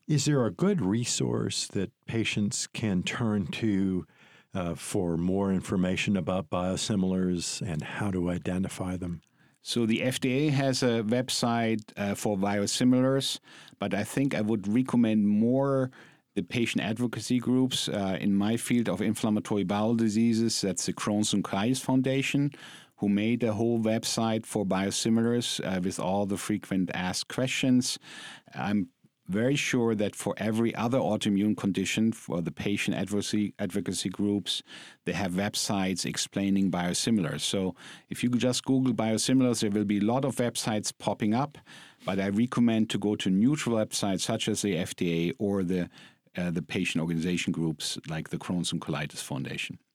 Is there a good resource that patients can turn to for more information about biosimilars and how to identify them? So the FDA has a website for biosimilars, but I think I would recommend more the patient advocacy groups in my field of inflammatory bowel diseases. That's the Crohn's and Colitis Foundation, who made a whole website for biosimilars with all the frequent asked questions. I'm very sure that for every other autoimmune condition, for the patient advocacy groups, they have websites explaining biosimilars. So if you just Google biosimilars, there will be a lot of websites popping up, but I recommend to go to neutral websites such as the FDA or the patient organization groups like the Crohn's and Colitis Foundation.